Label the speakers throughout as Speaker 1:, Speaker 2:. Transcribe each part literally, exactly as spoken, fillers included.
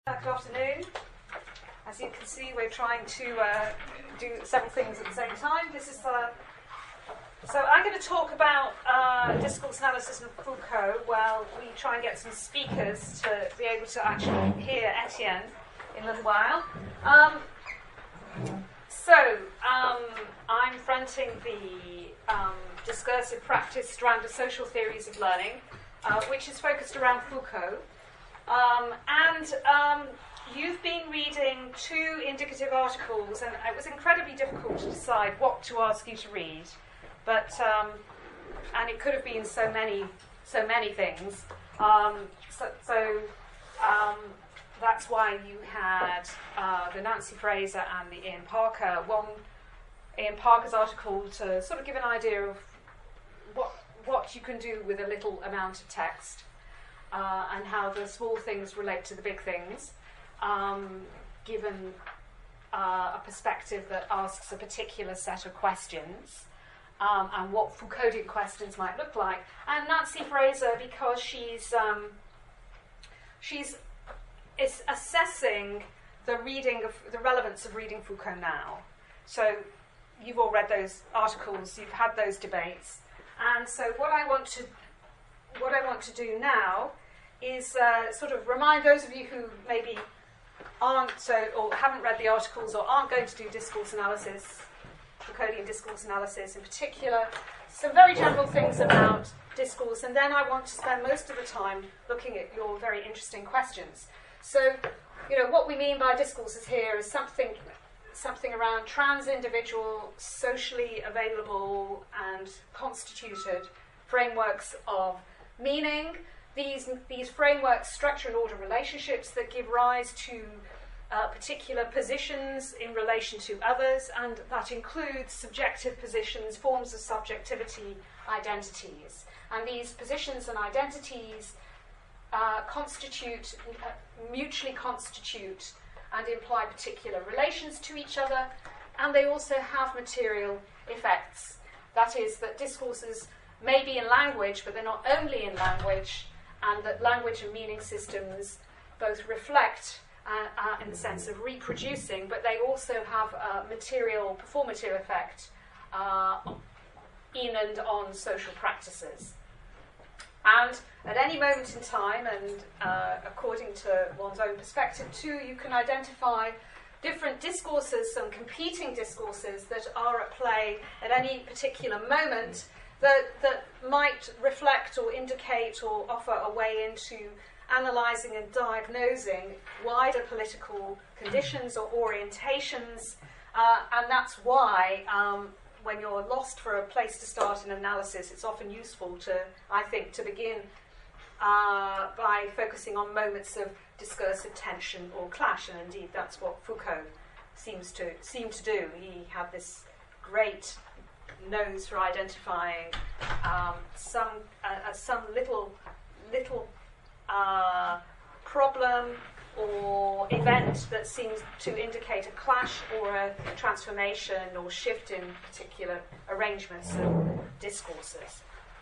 Speaker 1: Good afternoon. As you can see, we're trying to uh, do several things at the same time. This is the so I'm going to talk about uh, discourse analysis and Foucault while we try and get some speakers to be able to actually hear Etienne in a little while. Um, so um, I'm fronting the um, discursive practice strand of social theories of learning, uh, which is focused around Foucault. Um, and um, you've been reading two indicative articles, and it was incredibly difficult to decide what to ask you to read. But um, and it could have been so many, so many things. Um, so so um, that's why you had uh, the Nancy Fraser and the Ian Parker. One, Ian Parker's article to sort of give an idea of what what you can do with a little amount of text. Uh, and how the small things relate to the big things, um, given uh, a perspective that asks a particular set of questions, um, and what Foucauldian questions might look like. And Nancy Fraser, because she's um, she's is assessing the reading of the relevance of reading Foucault now. So you've all read those articles, you've had those debates, and so what I want to what I want to do now is uh, sort of remind those of you who maybe aren't so or haven't read the articles or aren't going to do discourse analysis, Foucauldian discourse analysis in particular, some very general things about discourse, and then I want to spend most of the time looking at your very interesting questions. So, you know, what we mean by discourses here is something something around trans-individual, socially available and constituted frameworks of meaning. These, these frameworks structure and order relationships that give rise to uh, particular positions in relation to others, and that includes subjective positions, forms of subjectivity, identities. And these positions and identities uh, constitute, uh, mutually constitute and imply particular relations to each other, and they also have material effects. That is, that discourses may be in language, but they're not only in language, and that language and meaning systems both reflect uh, uh, in the sense of reproducing, but they also have a material, performative effect uh, in and on social practices. And at any moment in time, and uh, according to one's own perspective too, you can identify different discourses, some competing discourses that are at play at any particular moment that, that might reflect or indicate or offer a way into analysing and diagnosing wider political conditions or orientations. Uh, and that's why um, when you're lost for a place to start in analysis, it's often useful to, I think, to begin uh, by focusing on moments of discursive tension or clash. And indeed, that's what Foucault seems to seem to do. He had this great nose for identifying um, some uh, some little little uh, problem or event that seems to indicate a clash or a transformation or shift in particular arrangements of discourses.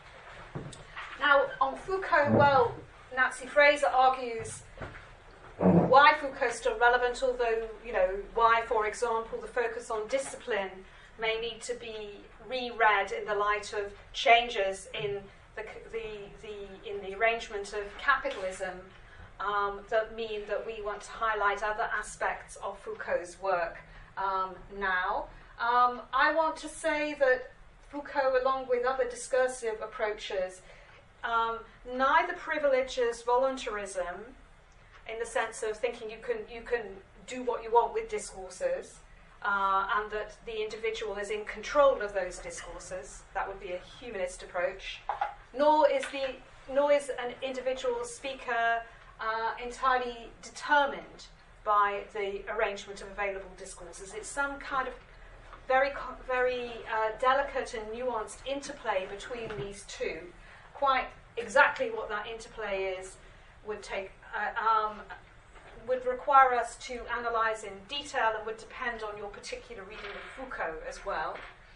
Speaker 1: Now, on Foucault, well, Nancy Fraser argues why Foucault is still relevant, although, you know, why, for example, the focus on discipline may need to be reread in the light of changes in the, the, the, in the arrangement of capitalism um, that mean that we want to highlight other aspects of Foucault's work um, now. Um, I want to say that Foucault, along with other discursive approaches, um, neither privileges voluntarism in the sense of thinking you can, you can do what you want with discourses, Uh, and that the individual is in control of those discourses. That would be a humanist approach. Nor is the nor is an individual speaker uh, entirely determined by the arrangement of available discourses. It's some kind of very very uh, delicate and nuanced interplay between these two. Quite exactly what that interplay is would take. Uh, um, would require us to analyse in detail and would depend on your particular reading of Foucault as well.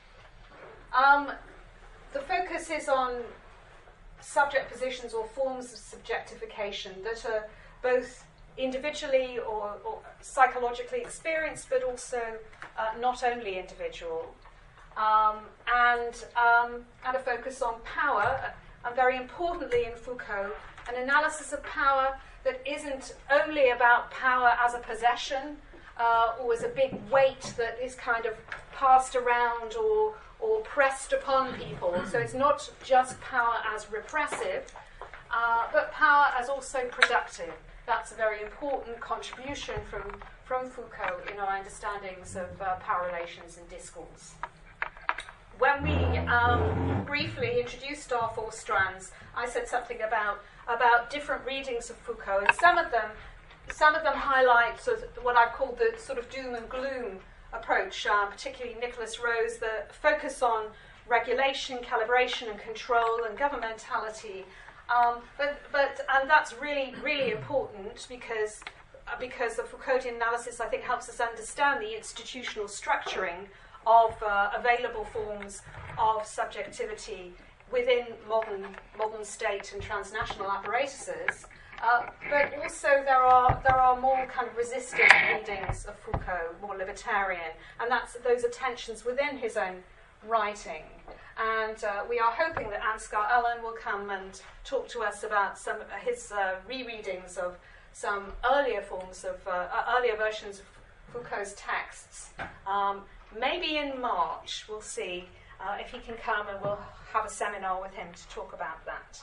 Speaker 1: Um, the focus is on subject positions or forms of subjectification that are both individually or, or psychologically experienced, but also uh, not only individual. Um, and, um, and a focus on power, and very importantly in Foucault, an analysis of power that isn't only about power as a possession uh, or as a big weight that is kind of passed around or, or pressed upon people. So it's not just power as repressive, uh, but power as also productive. That's a very important contribution from, from Foucault in our understandings of uh, power relations and discourse. When we um, briefly introduced our four strands, I said something about, about different readings of Foucault, and some of them, some of them highlight sort of what I've called the sort of doom and gloom approach, uh, particularly Nicholas Rose, the focus on regulation, calibration and control and governmentality. Um, but, but, and that's really, really important because, uh, because the Foucauldian analysis, I think, helps us understand the institutional structuring of uh, available forms of subjectivity within modern modern state and transnational apparatuses. Uh, but also there are there are more kind of resistant readings of Foucault, more libertarian, and that's those are tensions within his own writing. And uh, we are hoping that Ansgar Allen will come and talk to us about some of his uh, rereadings of some earlier forms of uh, earlier versions of Foucault's texts. Um, Maybe in March, we'll see uh, if he can come, and we'll have a seminar with him to talk about that.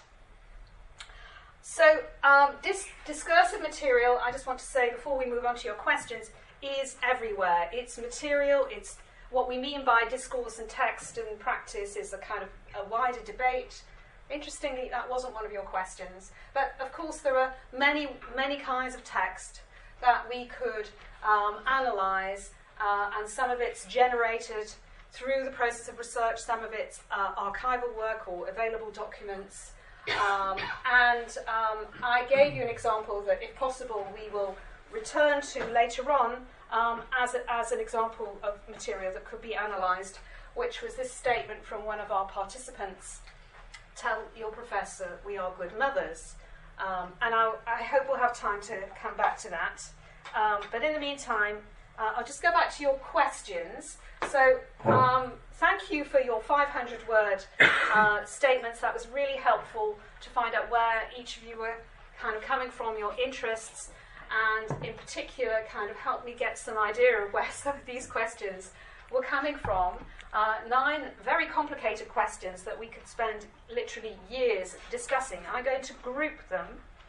Speaker 1: So, um, this discursive material, I just want to say before we move on to your questions, is everywhere. It's material, it's what we mean by discourse and text and practice is a kind of a wider debate. Interestingly, that wasn't one of your questions. But, of course, there are many, many kinds of text that we could um, analyse. Uh, and some of it's generated through the process of research, some of it's uh, archival work or available documents. Um, and um, I gave you an example that, if possible, we will return to later on um, as, a, as an example of material that could be analysed, which was this statement from one of our participants: "Tell your professor we are good mothers." Um, and I, I hope we'll have time to come back to that. Um, but in the meantime, Uh, I'll just go back to your questions. So um, thank you for your five hundred word uh, statements. That was really helpful to find out where each of you were kind of coming from, your interests, and in particular kind of helped me get some idea of where some of these questions were coming from. Uh, nine very complicated questions that we could spend literally years discussing. I'm going to group them.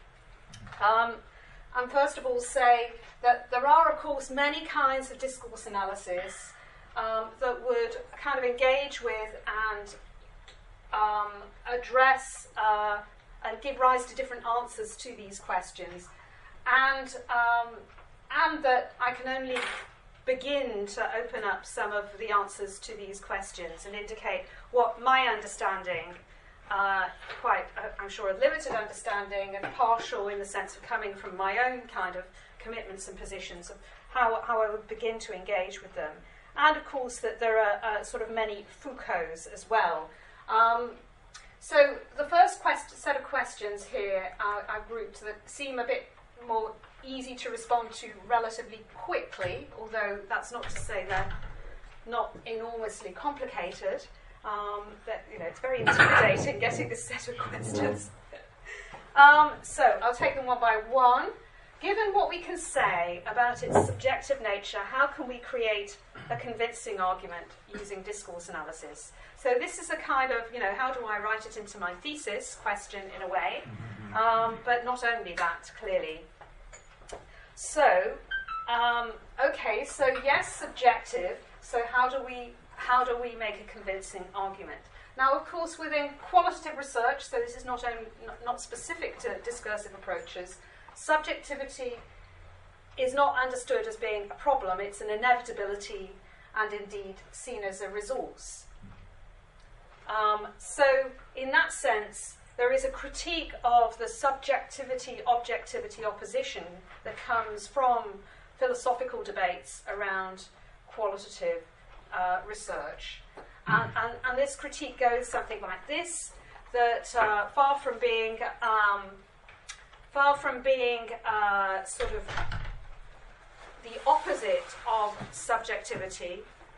Speaker 1: Um, And first of all say that there are, of course, many kinds of discourse analysis um, that would kind of engage with and um, address uh, and give rise to different answers to these questions. And, um, and that I can only begin to open up some of the answers to these questions and indicate what my understanding Uh, quite, uh, I'm sure, a limited understanding and partial in the sense of coming from my own kind of commitments and positions of how, how I would begin to engage with them. And, of course, that there are uh, sort of many Foucaults as well. Um, so the first quest- set of questions here uh, I've grouped that seem a bit more easy to respond to relatively quickly, although that's not to say they're not enormously complicated. Um, that, you know, it's very intimidating getting this set of questions. um, so I'll take them one by one. Given what we can say about its subjective nature, how can we create a convincing argument using discourse analysis? So this is a kind of, you know, how do I write it into my thesis question in a way, um, but not only that, clearly. So, um, okay, so yes, subjective. So how do we How do we make a convincing argument? Now, of course, within qualitative research, so this is not only not, not specific to discursive approaches, subjectivity is not understood as being a problem. It's an inevitability and indeed seen as a resource. Um, so in that sense, there is a critique of the subjectivity-objectivity opposition that comes from philosophical debates around qualitative Uh, research. And, and, and this critique goes something like this, that uh, far from being um, far from being uh, sort of the opposite of subjectivity,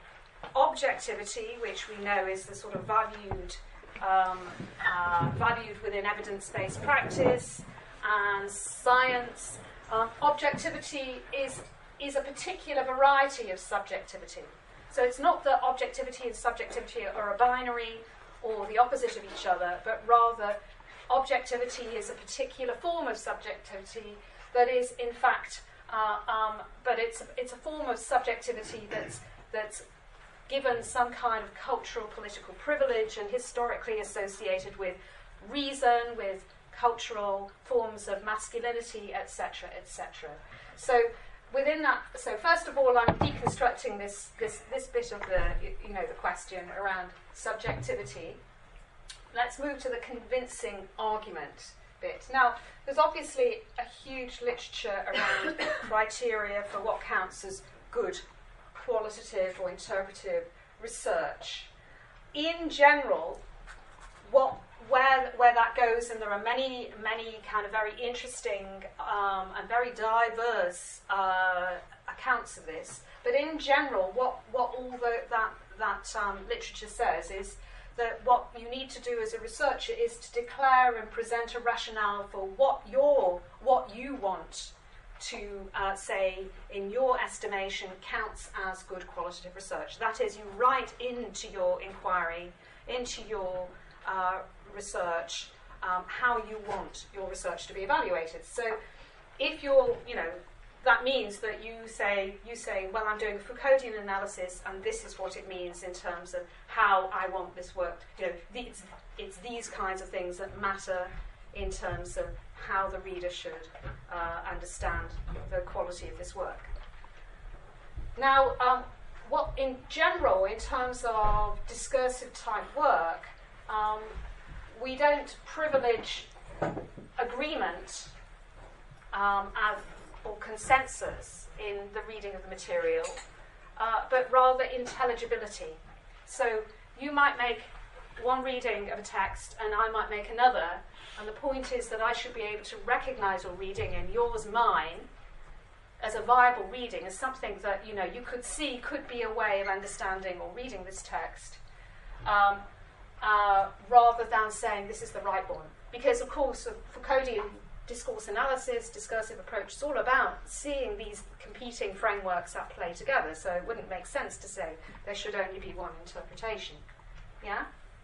Speaker 1: objectivity, which we know is the sort of valued, um, uh, valued within evidence-based practice and science. Um, objectivity is is a particular variety of subjectivity. So it's not that objectivity and subjectivity are a binary or the opposite of each other, but rather objectivity is a particular form of subjectivity that is, in fact, uh, um, but it's it's a form of subjectivity that's that's given some kind of cultural, political privilege and historically associated with reason, with cultural forms of masculinity, et cetera, et cetera. So within that, so first of all, I'm deconstructing this this this bit of the you know the question around subjectivity. Let's move to the convincing argument bit. Now, there's obviously a huge literature around criteria for what counts as good qualitative or interpretive research. In general, what where where that goes, and there are many many kind of very interesting um, and very diverse uh, accounts of this. But in general, what what all the, that that um, literature says is that what you need to do as a researcher is to declare and present a rationale for what your what you want to uh, say, in your estimation, counts as good qualitative research. That is, you write into your inquiry, into your uh, research, um, how you want your research to be evaluated. So, if you're, you know, that means that you say, you say, well, I'm doing a Foucauldian analysis, and this is what it means in terms of how I want this work. You know, these, it's these kinds of things that matter in terms of how the reader should uh, understand the quality of this work. Now, um, what in general, in terms of discursive type work, um, we don't privilege agreement um, as, or consensus in the reading of the material, uh, but rather intelligibility. So you might make one reading of a text and I might make another, and the point is that I should be able to recognize your reading and yours, mine, as a viable reading, as something that, you know, you could see could be a way of understanding or reading this text, um, uh, rather than saying this is the right one. Because, of course, Foucauldian discourse analysis, discursive approach, is all about seeing these competing frameworks at play together, so it wouldn't make sense to say there should only be one interpretation. Yeah?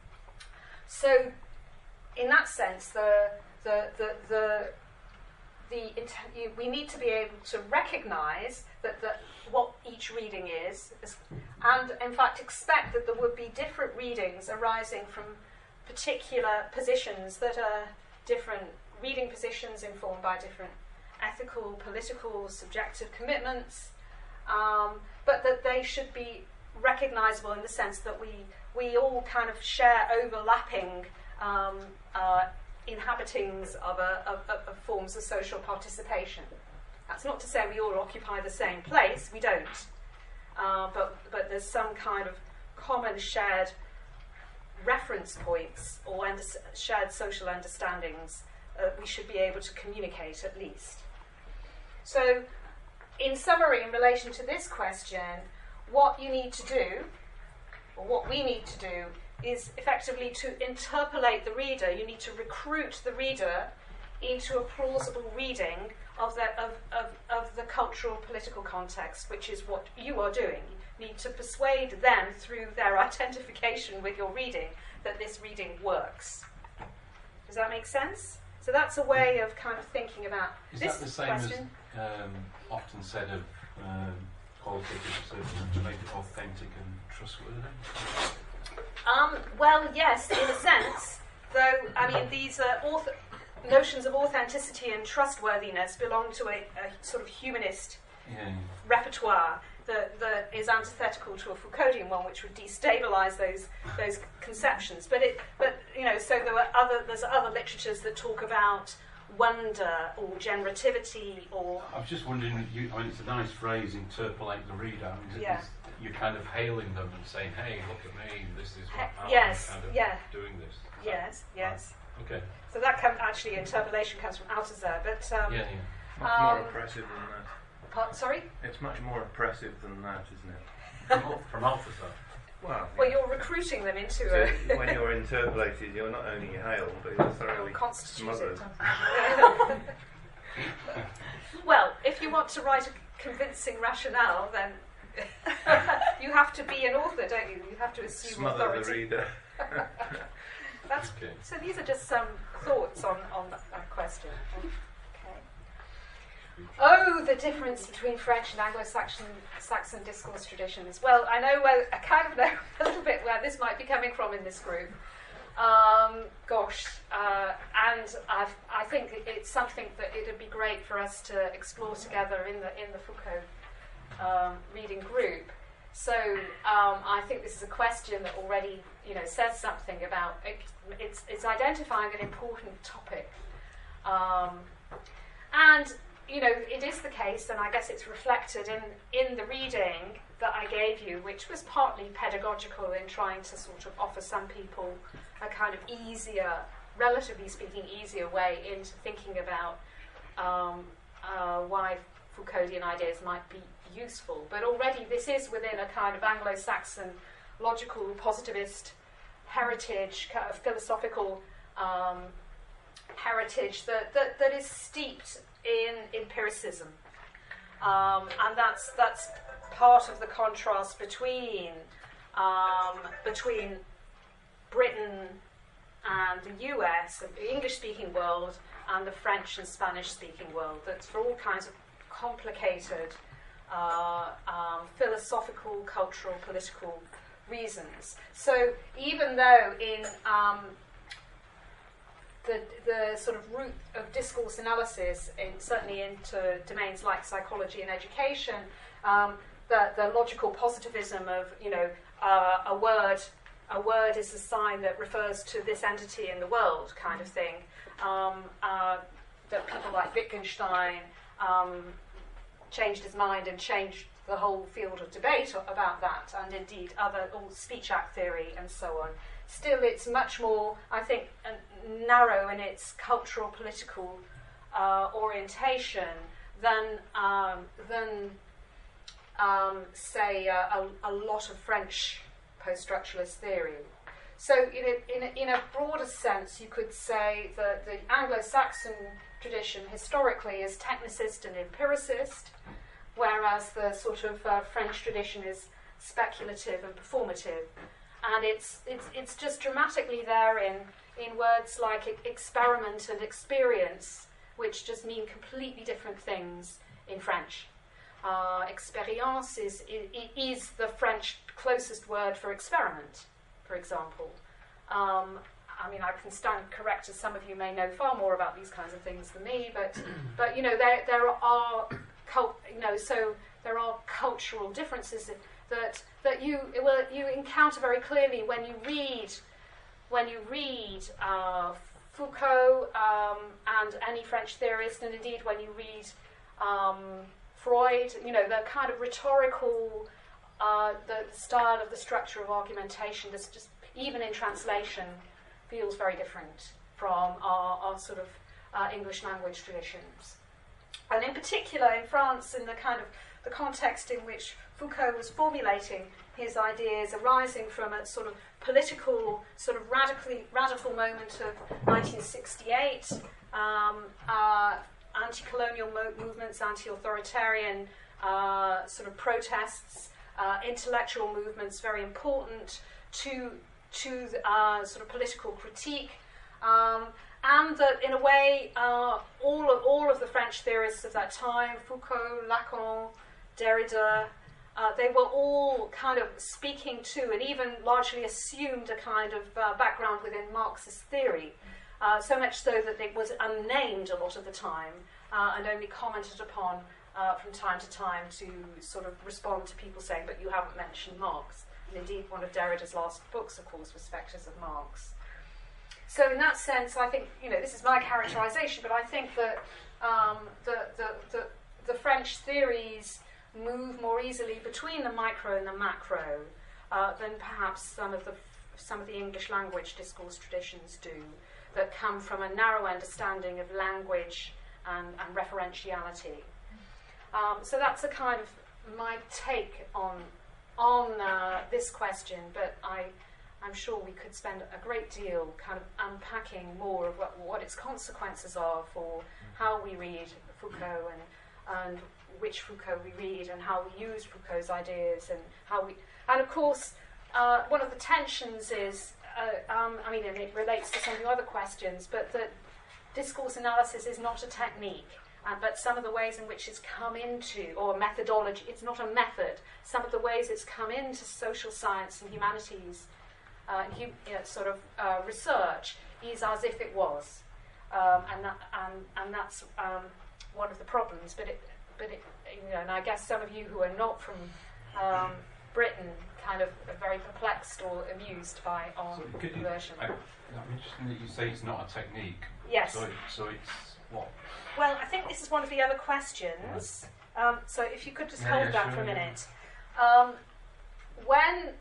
Speaker 1: So, in that sense, the the the the, the int- you, we need to be able to recognise that, that what each reading is, is, and in fact expect that there would be different readings arising from particular positions that are different reading positions informed by different ethical, political, subjective commitments, um, but that they should be recognisable in the sense that we we all kind of share overlapping Um, uh, inhabitings of, a, of, of forms of social participation. That's not to say we all occupy the same place, we don't, uh, but, but there's some kind of common shared reference points or under- shared social understandings uh, we should be able to communicate at least. So, in summary, in relation to this question, what you need to do, or what we need to do, is effectively to interpolate the reader. You need to recruit the reader into a plausible reading of the, of, of, of the cultural political context, which is what you are doing. You need to persuade them through their identification with your reading that this reading works. Does that make sense? So that's a way of kind of thinking about
Speaker 2: is
Speaker 1: this
Speaker 2: that the same
Speaker 1: question.
Speaker 2: as um, often said of um, qualitative research, to make it authentic and trustworthy?
Speaker 1: Um, well, yes, in a sense, though, I mean, these uh, author- notions of authenticity and trustworthiness belong to a, a sort of humanist
Speaker 2: yeah.
Speaker 1: repertoire that, that is antithetical to a Foucauldian one, which would destabilise those those conceptions. But it, but you know, so there were other there's other literatures that talk about wonder or generativity or.
Speaker 2: I was just wondering. You, I mean, it's a nice phrase, interpolate the reader. I mean,
Speaker 1: Yeah.
Speaker 2: You're kind of hailing them and saying, "Hey, look at me! This is what
Speaker 1: He- yes,
Speaker 2: I'm kind of
Speaker 1: yeah.
Speaker 2: doing this."
Speaker 1: Yes, yes.
Speaker 2: Okay.
Speaker 1: So that come, actually interpolation comes from Althusser, but um,
Speaker 2: Yeah, yeah.
Speaker 3: Much
Speaker 1: Um,
Speaker 3: more oppressive than that.
Speaker 1: part, sorry.
Speaker 3: It's much more oppressive than that, isn't it?
Speaker 2: From, from Althusser.
Speaker 3: Well,
Speaker 1: Well,
Speaker 3: yeah.
Speaker 1: you're recruiting them into
Speaker 3: So
Speaker 1: a
Speaker 3: when you're interpolated, you're not only hailed, but you're thoroughly
Speaker 1: constituted.
Speaker 3: smothered.
Speaker 1: Well, if you want to write a convincing rationale, then you have to be an author, don't you? You have to assume
Speaker 3: Smother
Speaker 1: authority.
Speaker 3: the reader.
Speaker 1: That's,
Speaker 2: Okay.
Speaker 1: so these are just some thoughts on, on that, that question. Okay. Oh, the difference between French and Anglo-Saxon Saxon discourse traditions. Well, I know where, I kind of know a little bit where this might be coming from in this group. Um, gosh, uh, and I've, I think it's something that it would be great for us to explore together in the in the Foucault um, reading group. So um, I think this is a question that already, you know, says something about it, it's it's identifying an important topic, um, and you know it is the case, and I guess it's reflected in in the reading that I gave you, which was partly pedagogical in trying to sort of offer some people a kind of easier, relatively speaking, easier way into thinking about um, uh, why Foucauldian ideas might be useful. But already this is within a kind of Anglo-Saxon logical positivist heritage, kind of philosophical um, heritage that, that, that is steeped in empiricism. Um, and that's that's part of the contrast between um, between Britain and the U S, the English-speaking world, and the French and Spanish-speaking world. That's for all kinds of complicated uh, um, philosophical, cultural, political reasons. So even though in um, the the sort of root of discourse analysis, in, certainly into domains like psychology and education, um, the the logical positivism of you know uh, a word a word is a sign that refers to this entity in the world kind of thing. Um, uh, that people like Wittgenstein um, changed his mind and changed the whole field of debate about that, and indeed other all speech act theory and so on. Still, it's much more, I think, uh, narrow in its cultural, political uh, orientation than um, than um, say uh, a, a lot of French post-structuralist theory. So, in a, in, a, in a broader sense, you could say that the Anglo-Saxon tradition historically is technicist and empiricist, whereas the sort of uh, French tradition is speculative and performative. And it's it's it's just dramatically there in in words like e- experiment and experience, which just mean completely different things in French. Uh, expérience is, is is the French closest word for experiment, for example. Um, I mean, I can stand corrected. Some of you may know far more about these kinds of things than me, but but you know there there are cult, you know so there are cultural differences that that, that you well, you encounter very clearly when you read when you read uh, Foucault um, and any French theorist, and indeed when you read um, Freud. You know the kind of rhetorical, uh, the, the style of the structure of argumentation. That's just even in translation feels very different from our, our sort of uh, English language traditions. And in particular in France, in the kind of the context in which Foucault was formulating his ideas arising from a sort of political, sort of radically radical moment of nineteen sixty-eight, um, uh, anti-colonial mo- movements, anti-authoritarian uh, sort of protests, uh, intellectual movements, very important to to the, uh, sort of political critique, um, and that in a way uh, all of all of the French theorists of that time, Foucault, Lacan, Derrida, uh, they were all kind of speaking to and even largely assumed a kind of uh, background within Marxist theory, uh, so much so that it was unnamed a lot of the time uh, and only commented upon uh, from time to time to sort of respond to people saying, but you haven't mentioned Marx. And indeed, one of Derrida's last books, of course, was Spectres of Marx. So in that sense, I think, you know, this is my characterization, but I think that um, the, the, the, the French theories move more easily between the micro and the macro uh, than perhaps some of the some of the English language discourse traditions do. that come from a narrow understanding of language and, and referentiality. Um, so that's a kind of my take on on uh, this question, but I, I'm sure we could spend a great deal kind of unpacking more of what, what its consequences are for how we read Foucault and, and which Foucault we read and how we use Foucault's ideas and how we... And of course, uh, one of the tensions is, uh, um, I mean, and it relates to some of the other questions, but that discourse analysis is not a technique. Uh, but some of the ways in which it's come into, or methodology, it's not a method, some of the ways it's come into social science and humanities, uh, hum, you know, sort of uh, research, is as if it was. Um, and, that, and, and that's um, one of the problems. But, it, but it, you know, and I guess some of you who are not from um, Britain kind of are very perplexed or amused by our
Speaker 2: So could you,
Speaker 1: version.
Speaker 2: I, I'm interested that you say it's not a technique.
Speaker 1: Yes.
Speaker 2: So, so it's what?
Speaker 1: Well, I think this is one of the other questions. Um, so if you could just
Speaker 2: Yeah,
Speaker 1: hold
Speaker 2: yeah,
Speaker 1: that
Speaker 2: sure,
Speaker 1: for a
Speaker 2: yeah.
Speaker 1: minute. Um, when,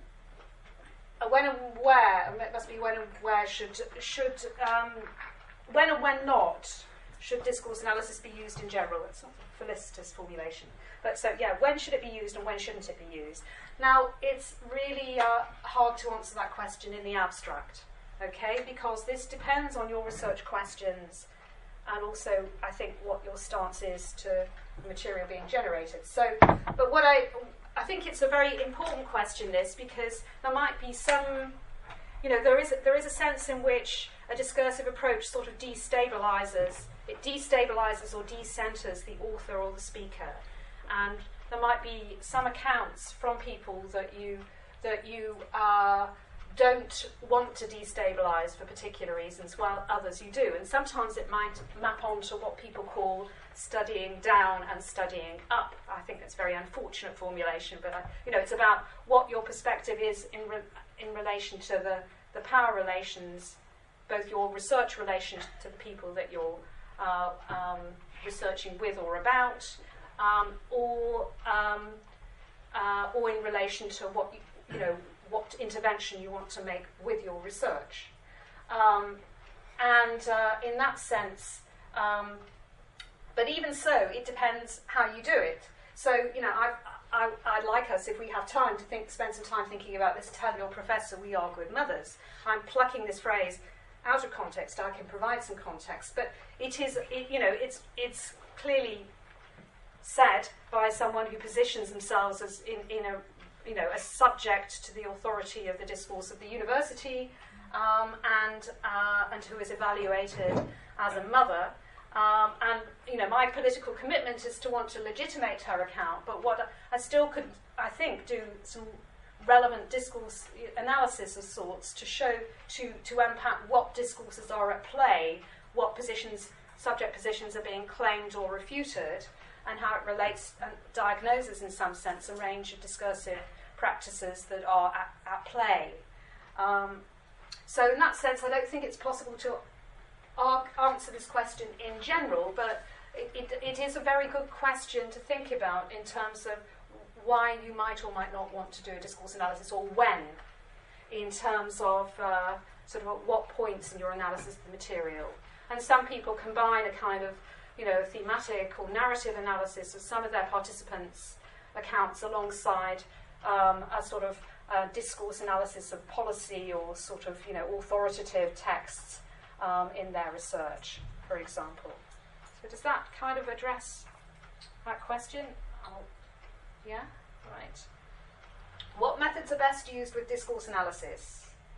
Speaker 1: uh, when and where, it must be when and where should, should um, when and when not should discourse analysis be used in general? It's not a felicitous formulation. But so, yeah, when should it be used and when shouldn't it be used? Now, it's really uh, hard to answer that question in the abstract, okay? Because this depends on your research questions and also, I think, what your stance is to the material being generated. So, but what I, I think it's a very important question, this, because there might be some, you know, there is, there is a sense in which a discursive approach sort of destabilizes, it destabilizes or decenters the author or the speaker. And there might be some accounts from people that you, that you uh, don't want to destabilise for particular reasons, while others you do. And sometimes it might map onto what people call studying down and studying up. I think that's a very unfortunate formulation, but I, you know, it's about what your perspective is in re- in relation to the, the power relations, both your research relation to the people that you're uh, um, researching with or about, um, or um, uh, or in relation to what you, you know. what intervention you want to make with your research. Um, and uh, in that sense, um, but even so, it depends how you do it. So, you know, I, I, I'd like us, if we have time, to think, spend some time thinking about this, tell your professor we are good mothers. I'm plucking this phrase out of context. I can provide some context, but it is, it, you know, it's, it's clearly said by someone who positions themselves as in, in a you know, as subject to the authority of the discourse of the university, um, and uh, and who is evaluated as a mother. Um, and you know, my political commitment is to want to legitimate her account. But what I still could, I think, do some relevant discourse analysis of sorts to show to to unpack what discourses are at play, what positions, subject positions are being claimed or refuted, and how it relates and diagnoses, in some sense, a range of discursive practices that are at, at play. Um, so in that sense, I don't think it's possible to ar- answer this question in general, but it, it, it is a very good question to think about in terms of why you might or might not want to do a discourse analysis, or when, in terms of uh, sort of at what points in your analysis of the material. And some people combine a kind of you know, thematic or narrative analysis of some of their participants' accounts alongside um, a sort of uh, discourse analysis of policy or sort of, you know, authoritative texts um, in their research, for example. So does that kind of address that question? I'll, yeah? Right. What methods are best used with discourse analysis?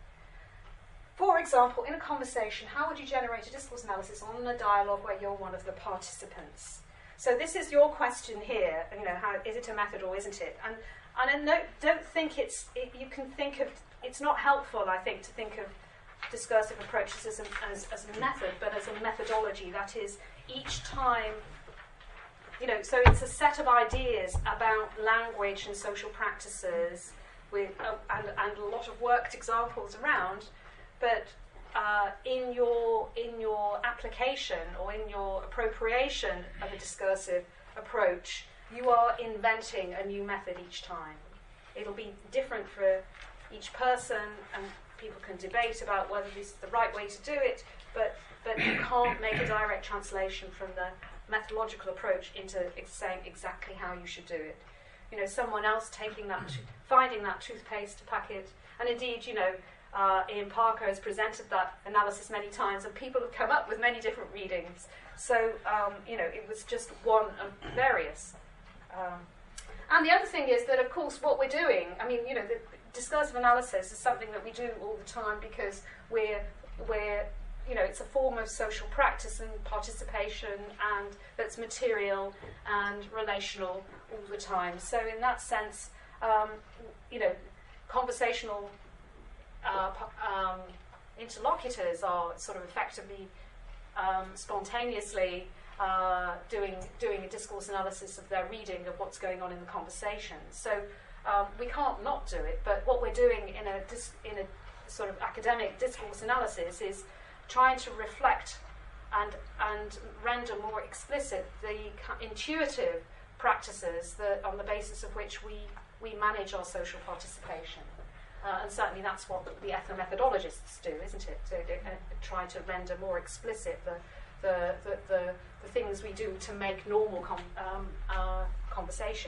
Speaker 1: For example, in a conversation, how would you generate a discourse analysis on a dialogue where you're one of the participants? So this is your question here. You know, how is it a method or isn't it? And and I no, don't think it's. It, you can think of. It's not helpful, I think, to think of discursive approaches as a, as, as a method, but as a methodology. That is, each time. You know, so it's a set of ideas about language and social practices, with uh, and and a lot of worked examples around. But uh, in your in your application or in your appropriation of a discursive approach, you are inventing a new method each time. It'll be different for each person, and people can debate about whether this is the right way to do it.
Speaker 4: but but you can't make a direct translation from the methodological approach into ex- saying exactly how you should do it. You know, someone else taking that, to- finding that toothpaste packet, and indeed, you know, uh, Ian Parker has presented that analysis many times, and people have come up with many different readings. So, um, you know, it was just one of various. Um, and the other thing is that, of course, what we're doing, I mean, you know, the discursive analysis is something that we do all the time because we're, we're, you know, it's a form of social practice and participation, and that's material and relational all the time. So in that sense, um, you know, conversational uh, um, interlocutors are sort of effectively um, spontaneously uh, doing doing a discourse analysis of their reading of what's going on in the conversation. So um, we can't not do it, but what we're doing in a dis- in a sort of academic discourse analysis is trying to reflect and and render more explicit the intuitive practices that, on the basis of which we, we manage our social participation. Uh, and certainly that's what the ethnomethodologists do, isn't it? To uh, try to render more explicit the the, the, the, the things we do to make normal com- um, uh, conversation.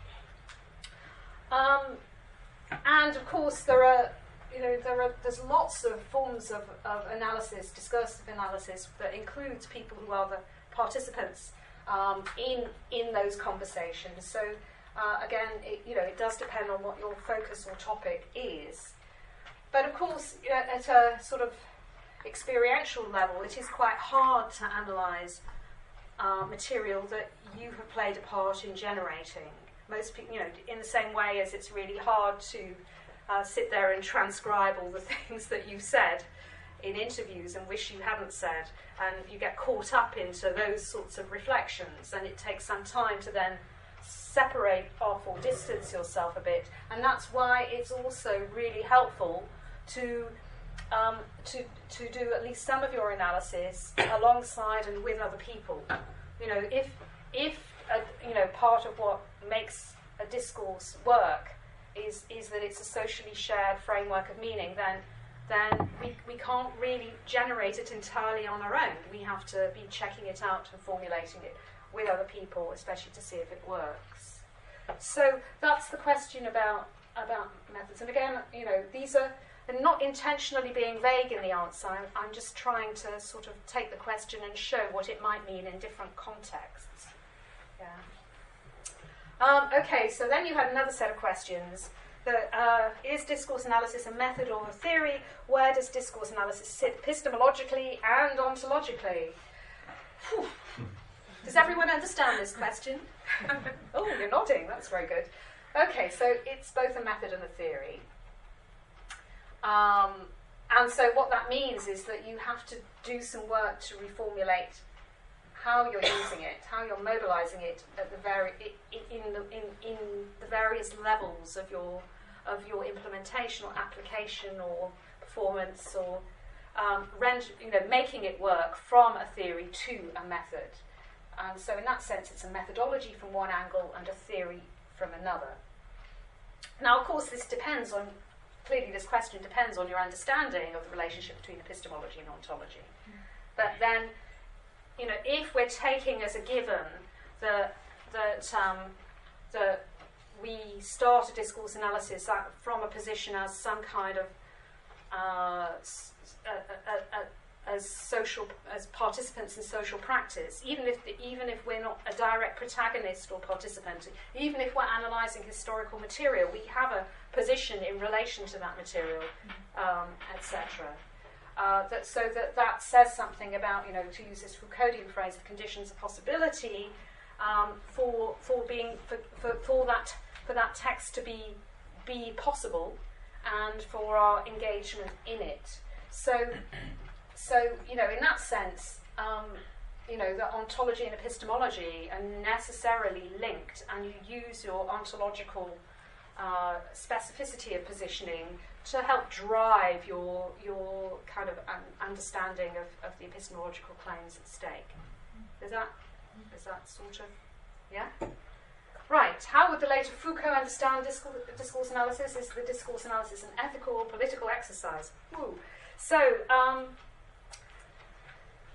Speaker 4: Um, and of course there are You know, there are there's lots of forms of, of analysis, discursive analysis, that includes people who are the participants um, in in those conversations. So uh, again, it, you know, it does depend on what your focus or topic is. But of course, you know, at a sort of experiential level, it is quite hard to analyse uh, material that you have played a part in generating. Most people, you know, in the same way as it's really hard to Uh, sit there and transcribe all the things that you've said in interviews and wish you hadn't said, and you get caught up into those sorts of reflections, and it takes some time to then separate off or distance yourself a bit, and that's why it's also really helpful to um, to to do at least some of your analysis alongside and with other people. You know, if if a, you know, part of what makes a discourse work is is that it's a socially shared framework of meaning, then then we, we can't really generate it entirely on our own. We have to be checking it out and formulating it with other people, especially to see if it works. So that's the question about about methods. And again, you know, these are and not intentionally being vague in the answer. I'm, I'm just trying to sort of take the question and show what it might mean in different contexts. Yeah. Um, okay, so then you had another set of questions. That, uh, is discourse analysis a method or a theory? Where does discourse analysis sit epistemologically and ontologically? Whew. Does everyone understand this question? Oh, you're nodding. That's very good. Okay, so it's both a method and a theory. Um, and so what that means is that you have to do some work to reformulate how you're using it, how you're mobilising it at the vari- in the in, in the various levels of your of your implementation or application or performance, or um, rend- you know, making it work from a theory to a method. And so in that sense, it's a methodology from one angle and a theory from another. Now, of course, this depends on clearly this question depends on your understanding of the relationship between epistemology and ontology. Mm. But then, you know, if we're taking as a given that that um, that we start a discourse analysis from a position as some kind of uh, a, a, a, as social as participants in social practice, even if the, even if we're not a direct protagonist or participant, even if we're analysing historical material, we have a position in relation to that material, um, et cetera. Uh, that, so that that says something about, you know, to use this Foucauldian phrase, the conditions of possibility um, for for being for, for, for that for that text to be be possible, and for our engagement in it. So, so you know, in that sense, um, you know, that ontology and epistemology are necessarily linked, and you use your ontological uh, specificity of positioning to help drive your your kind of um, understanding of, of the epistemological claims at stake. Is that is that sort of yeah? Right. How would the later Foucault understand discourse, discourse analysis? Is the discourse analysis an ethical or political exercise? Ooh. So, um,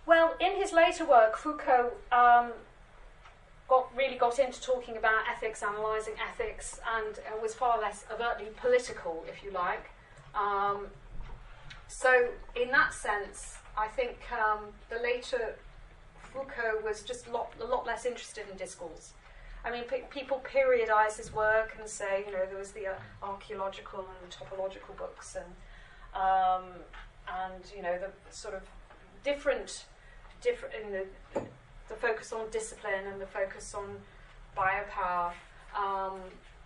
Speaker 4: Well, in his later work, Foucault um, got really got into talking about ethics, analysing ethics, and uh, was far less overtly political, if you like. Um, so, in that sense, I think um, the later Foucault was just a lot, a lot less interested in discourse. I mean, pe- people periodise his work and say, you know, there was the uh, archaeological and topological books, and um, and you know the sort of different, different in the the focus on discipline and the focus on biopower. Um,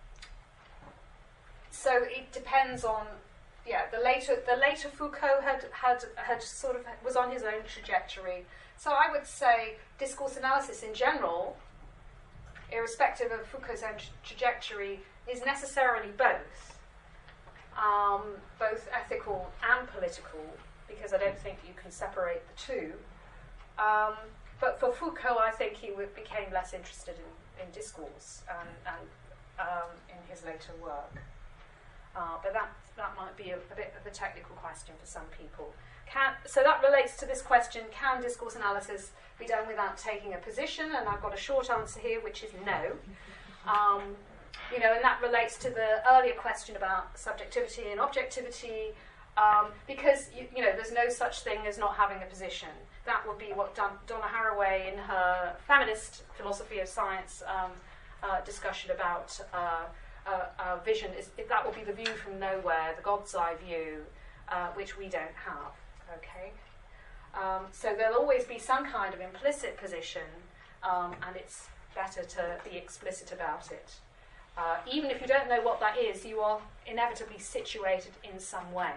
Speaker 4: so it depends on, yeah. The later the later Foucault had had had sort of was on his own trajectory. So I would say discourse analysis in general, irrespective of Foucault's own tra- trajectory, is necessarily both, um, both ethical and political, because I don't think you can separate the two. Um, but for Foucault, I think he w- became less interested in, in discourse and, and um, in his later work. Uh, but that that might be a, a bit of a technical question for some people. Can, so that relates to this question, can discourse analysis be done without taking a position? And I've got a short answer here, which is no. Um, you know, and that relates to the earlier question about subjectivity and objectivity, um, because, you, you know, there's no such thing as not having a position. That would be what Don, Donna Haraway in her feminist philosophy of science um, uh, discussion about uh, uh, uh, vision, is that will be the view from nowhere, the God's eye view, uh, which we don't have. Okay, um, so there'll always be some kind of implicit position, um, and it's better to be explicit about it. Uh, even if you don't know what that is, you are inevitably situated in some way.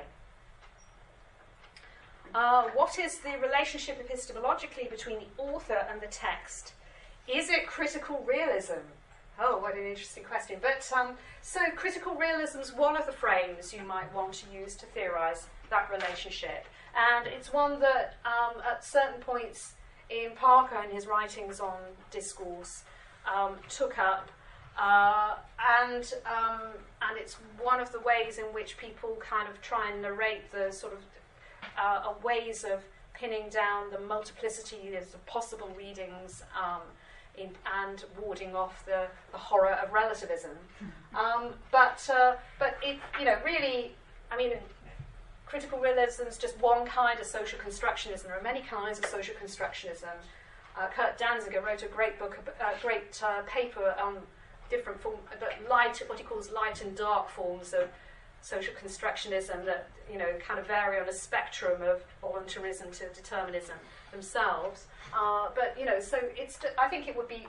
Speaker 4: Uh, what is the relationship epistemologically between the author and the text? Is it critical realism? Oh, what an interesting question. But um, so critical realism is one of the frames you might want to use to theorise that relationship. And it's one that, um, at certain points in Parker and his writings on discourse, um, took up, uh, and um, and it's one of the ways in which people kind of try and narrate the sort of uh, ways of pinning down the multiplicity of possible readings, um, in, and warding off the, the horror of relativism. Um, but uh, but it, you know, really, I mean. Critical realism is just one kind of social constructionism. There are many kinds of social constructionism. Uh, Kurt Danziger wrote a great book, a uh, great uh, paper on different form, the light, what he calls light and dark forms of social constructionism that, you know, kind of vary on a spectrum of voluntarism to determinism themselves. Uh, but you know, so it's. I think it would be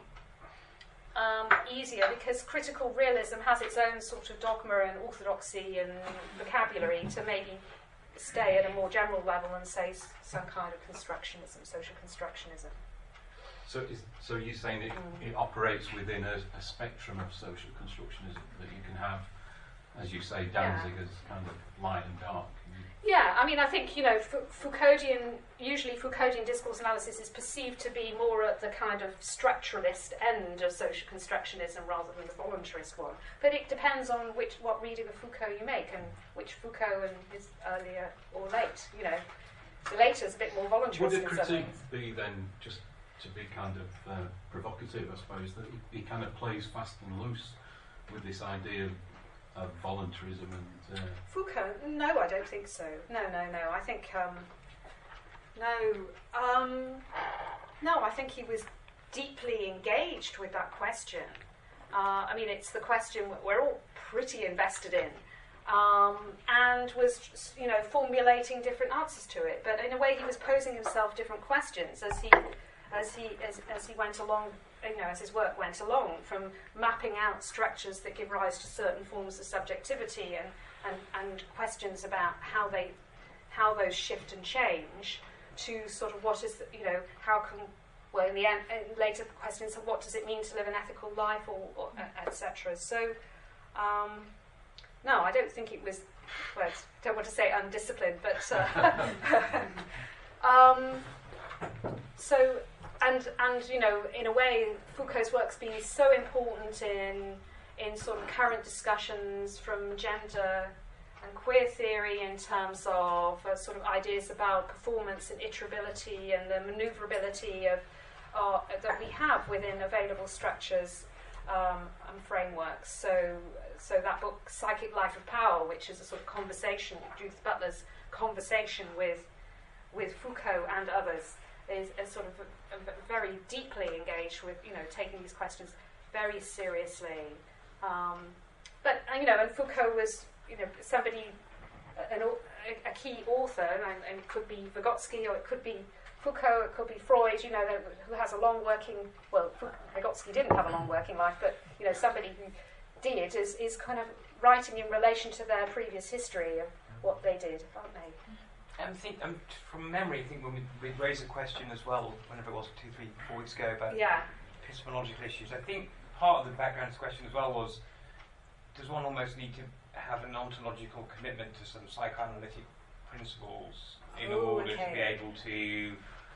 Speaker 4: um, easier because critical realism has its own sort of dogma and orthodoxy and vocabulary to maybe stay at a more general level and say s- some kind of constructionism, social constructionism.
Speaker 2: So, is, so you're saying it,
Speaker 4: Mm.
Speaker 2: it operates within a, a spectrum of social constructionism that you can have, as you say, Danziger's kind of light and dark.
Speaker 4: Yeah, I mean, I think, you know, F- Foucauldian, usually Foucauldian discourse analysis is perceived to be more at the kind of structuralist end of social constructionism rather than the voluntarist one. But it depends on which what reading of Foucault you make and which Foucault and his earlier or late, you know. The later is a bit more voluntarist.
Speaker 2: Would a
Speaker 4: in some
Speaker 2: critique
Speaker 4: ways.
Speaker 2: be then, just to be kind of uh, provocative, I suppose, that he, he kind of plays fast and loose with this idea of, of voluntarism and... Uh,
Speaker 4: Foucault? No, I don't think so. No, no, no. I think, um, no, um, no, I think he was deeply engaged with that question. Uh, I mean, it's the question we're all pretty invested in, um, and was, you know, formulating different answers to it. But in a way, he was posing himself different questions as he, as he, as, as he went along. You know, as his work went along, from mapping out structures that give rise to certain forms of subjectivity and, and, and questions about how they, how those shift and change, to sort of what is, the, you know, how can, well, in the end, in later questions of what does it mean to live an ethical life, or, or et cetera. So, um, no, I don't think it was, well, I don't want to say undisciplined, but, uh, um, so. And, and you know, in a way, Foucault's work's been so important in in sort of current discussions from gender and queer theory in terms of uh, sort of ideas about performance and iterability and the manoeuvrability of uh, that we have within available structures um, and frameworks. So, so that book, Psychic Life of Power, which is a sort of conversation, Judith Butler's conversation with with Foucault and others, is, is sort of a, a very deeply engaged with, you know, taking these questions very seriously. Um, but, uh, you know, and Foucault was, you know, somebody, an, a, a key author, and, and it could be Vygotsky or it could be Foucault, it could be Freud, you know, who has a long working, well, Vygotsky didn't have a long working life, but, you know, somebody who did is, is kind of writing in relation to their previous history of what they did, aren't they?
Speaker 5: I think, um, from memory, I think when we, we raised a question as well, whenever it was, two, three, four weeks ago, about
Speaker 4: Yeah.
Speaker 5: epistemological issues, I think part of the background to the question as well was, does one almost need to have an ontological commitment to some psychoanalytic principles in
Speaker 4: Ooh,
Speaker 5: order
Speaker 4: okay.
Speaker 5: to be able to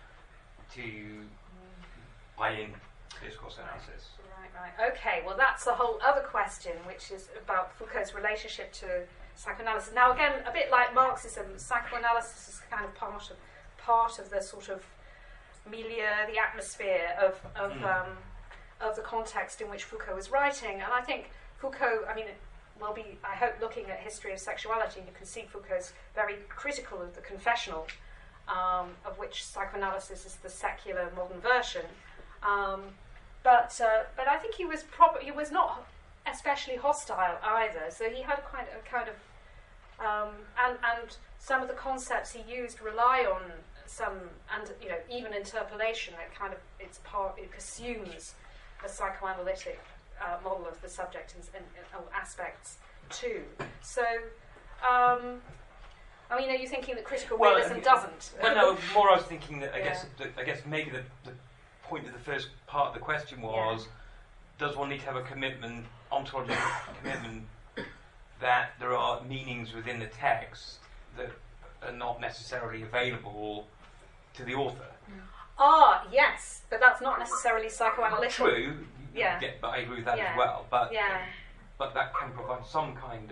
Speaker 5: to buy in discourse analysis?
Speaker 4: Right, right. Okay, well, that's a whole other question, which is about Foucault's relationship to psychoanalysis. Now, again, a bit like Marxism, psychoanalysis is kind of part of part of the sort of milieu, the atmosphere of of,
Speaker 5: Mm.
Speaker 4: um, of the context in which Foucault was writing. And I think Foucault, I mean, we'll be, I hope, looking at history of sexuality, and you can see Foucault's very critical of the confessional, um, of which psychoanalysis is the secular modern version. Um, but uh, but I think he was prob- he was not especially hostile either. So he had quite a kind of um, and and some of the concepts he used rely on some, and you know, even interpolation. It kind of it's part it assumes a psychoanalytic uh, model of the subject and, and, and aspects too. So. Um, I mean, are you thinking that critical
Speaker 5: Well,
Speaker 4: realism
Speaker 5: uh,
Speaker 4: doesn't?
Speaker 5: Well, no, more I was thinking that I
Speaker 4: Yeah.
Speaker 5: guess that, I guess maybe the, the point of the first part of the question was, does one need to have a commitment, ontological commitment, that there are meanings within the text that are not necessarily available to the author?
Speaker 4: Ah, yes, but that's not necessarily psychoanalytic.
Speaker 5: True,
Speaker 4: Yeah.
Speaker 5: but I agree with that
Speaker 4: Yeah.
Speaker 5: as well. But
Speaker 4: Yeah,
Speaker 5: but that can provide some kind of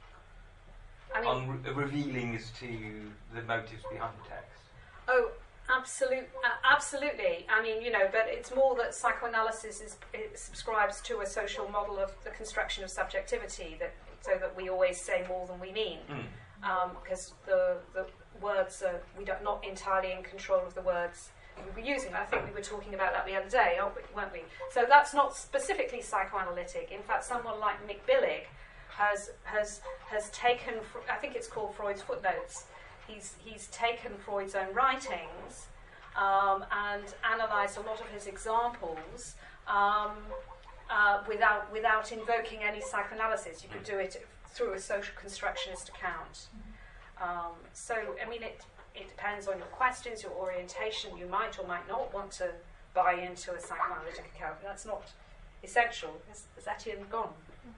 Speaker 4: I mean,
Speaker 5: on re- revealing as to the motives behind the text.
Speaker 4: oh, absolute, uh, absolutely. I mean, you know, but it's more that psychoanalysis is it subscribes to a social model of the construction of subjectivity, that so that we always say more than we mean,
Speaker 5: Mm.
Speaker 4: because the the words are we don't not entirely in control of the words we were using. I think we were talking about that the other day, aren't we, weren't we? So that's not specifically psychoanalytic. In fact, someone like Mick Billig has has has taken, I think it's called Freud's Footnotes. He's he's taken Freud's own writings um, and analysed a lot of his examples um, uh, without without invoking any psychoanalysis. You could do it through a social constructionist account. Um, so I mean, it it depends on your questions, your orientation. You might or might not want to buy into a psychoanalytic account. That's not essential. Is, is Etienne gone?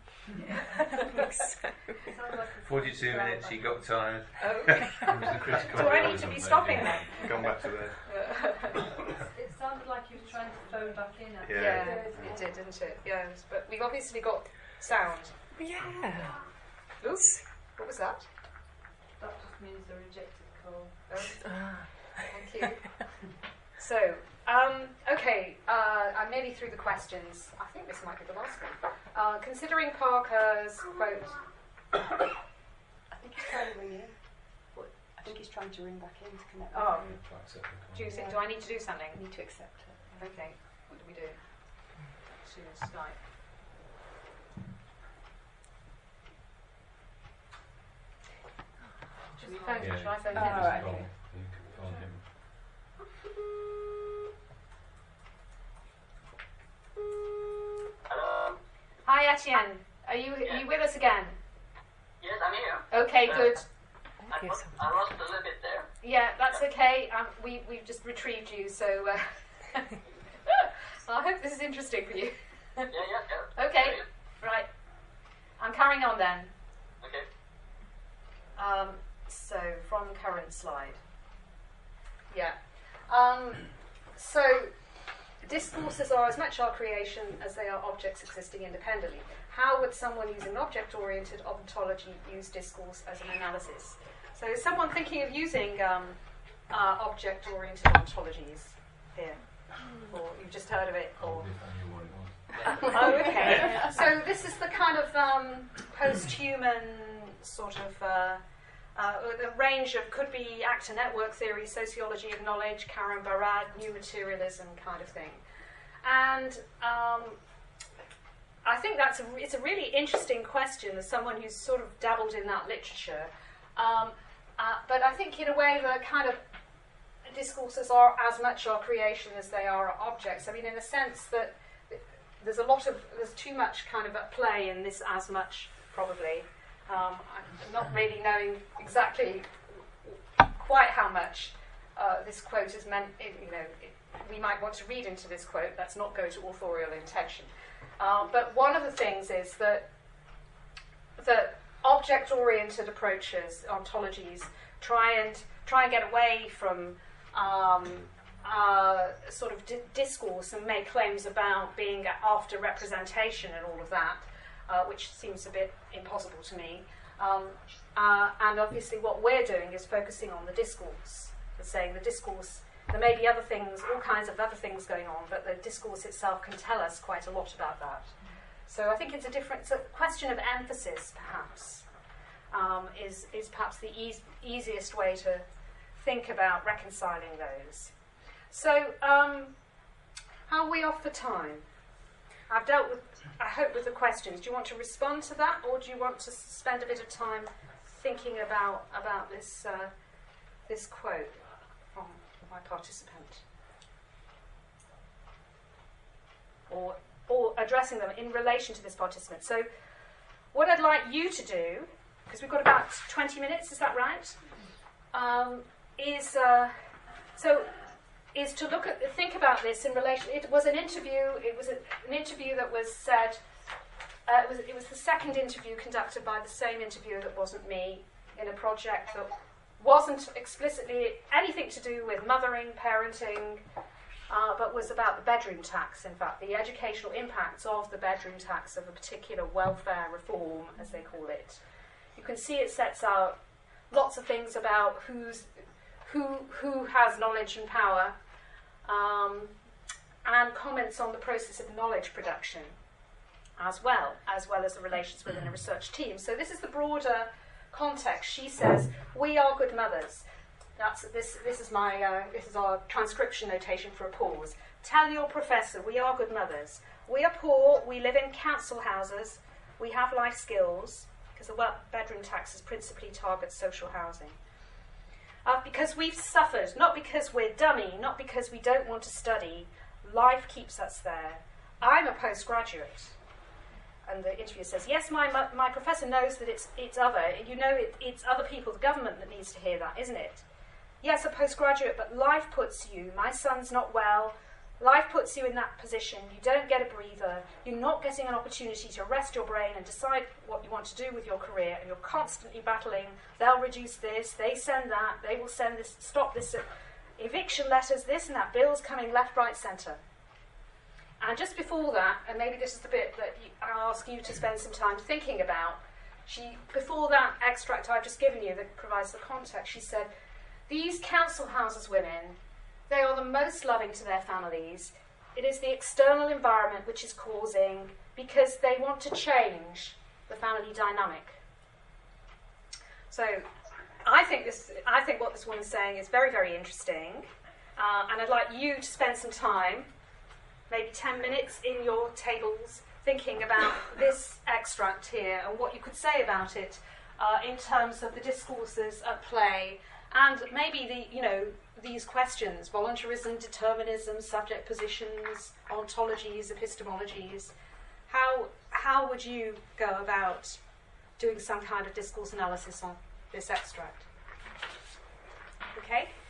Speaker 3: forty-two minutes, you got time.
Speaker 4: Oh.
Speaker 2: It was the critical
Speaker 4: Do I need
Speaker 2: realism
Speaker 4: to be
Speaker 2: bit,
Speaker 4: stopping
Speaker 2: yeah.
Speaker 4: then?
Speaker 3: Gone back to bed.
Speaker 6: It sounded like you were trying to phone back in. actually.
Speaker 3: Yeah.
Speaker 4: Yeah, it did, didn't it? Yes, but we've obviously got sound.
Speaker 7: Yeah.
Speaker 4: Oops, what was that?
Speaker 6: That just means a rejected call.
Speaker 4: Oh,
Speaker 7: Ah.
Speaker 4: thank you. So, um, okay, uh, I'm nearly through the questions. I think this might be the last one. Uh, considering Parker's quote,
Speaker 8: I think he's trying to ring in. What? I think he's trying to ring back in to connect. with
Speaker 4: Oh.
Speaker 8: you.
Speaker 2: To accept the call.
Speaker 4: do you think? Do I need to do something?
Speaker 8: You need to accept it.
Speaker 4: Okay, what do we do? To Skype. Should we phone?
Speaker 2: Yeah.
Speaker 4: Should I phone
Speaker 8: Oh,
Speaker 4: him?
Speaker 8: all right.
Speaker 2: Call. You can phone him.
Speaker 9: Hello.
Speaker 4: Hi, Etienne. Are you are you with us again?
Speaker 9: Yes, I'm here.
Speaker 4: Okay,
Speaker 9: Uh,
Speaker 4: good.
Speaker 9: I,
Speaker 7: Give
Speaker 9: put,
Speaker 7: some-
Speaker 9: I lost a little bit there.
Speaker 4: Yeah, that's okay. Um, we we've just retrieved you, so uh, I hope this is interesting for you.
Speaker 9: Yeah, yeah, yeah.
Speaker 4: Okay, right. I'm carrying on then.
Speaker 9: Okay.
Speaker 4: Um, so from current slide. Yeah. Um, so discourses are as much our creation as they are objects existing independently. How would someone using object-oriented ontology use discourse as an analysis? So is someone thinking of using um, uh, object-oriented ontologies here? Or you've just heard of it? Or oh, okay. So this is the kind of um, post-human sort of uh, uh, the range of could be actor network theory, sociology of knowledge, Karen Barad, new materialism kind of thing. And um, I think that's a, it's a really interesting question as someone who's sort of dabbled in that literature. Um, uh, but I think in a way the kind of discourses are as much our creation as they are our objects. I mean, in a sense that there's a lot of, there's too much kind of at play in this as much, probably. Um, I'm not really knowing exactly quite how much uh, this quote is meant, you know, it, we might want to read into this quote. Let's not go to authorial intention. Uh, but one of the things is that that object-oriented approaches, ontologies, try and try and get away from um, uh, sort of di- discourse and make claims about being after representation and all of that, uh, which seems a bit impossible to me. Um, uh, and obviously, what we're doing is focusing on the discourse, and saying the discourse. There may be other things, all kinds of other things going on, but the discourse itself can tell us quite a lot about that. So I think it's a different it's a question of emphasis, perhaps, um, is, is perhaps the eas- easiest way to think about reconciling those. So um, how are we off for time? I've dealt with, I hope, with the questions. Do you want to respond to that, or do you want to spend a bit of time thinking about, about this, uh, this quote from my participant, or or addressing them in relation to this participant? So what I'd like you to do, because we've got about twenty minutes, is that right? Um, is uh, so is to look at think about this in relation. It was an interview. It was a, an interview that was said. Uh, it was it was the second interview conducted by the same interviewer that wasn't me, in a project that wasn't explicitly anything to do with mothering, parenting, uh, but was about the bedroom tax, in fact, the educational impacts of the bedroom tax, of a particular welfare reform, as they call it. You can see it sets out lots of things about who's, who, who has knowledge and power, um, and comments on the process of knowledge production as well, as well as the relations within a research team. So this is the broader context. She says, we are good mothers. That's this this is my uh, this is our transcription notation for a pause. Tell your professor we are good mothers. We are poor, we live in council houses, we have life skills, because the bedroom taxes principally target social housing. Uh, because we've suffered, not because we're dummy, not because we don't want to study, life keeps us there. I'm a postgraduate. And the interviewer says, yes, my my professor knows that it's it's other. You know, it, it's other people, the government, that needs to hear that, isn't it? Yes, a postgraduate, but life puts you, my son's not well, life puts you in that position. You don't get a breather. You're not getting an opportunity to rest your brain and decide what you want to do with your career, and you're constantly battling. They'll reduce this, they send that, they will send this, stop this, uh, eviction letters, this and that, bills coming left, right, centre. And just before that, and maybe this is the bit that you, I'll ask you to spend some time thinking about, she, before that extract I've just given you that provides the context, she said, these council houses women, they are the most loving to their families. It is the external environment which is causing, because they want to change the family dynamic. So I think this, I think what this woman's saying is very, very interesting, uh, and I'd like you to spend some time, maybe ten minutes in your tables, thinking about this extract here and what you could say about it uh, in terms of the discourses at play, and maybe the, you know, these questions: voluntarism, determinism, subject positions, ontologies, epistemologies. How how would you go about doing some kind of discourse analysis on this extract? Okay.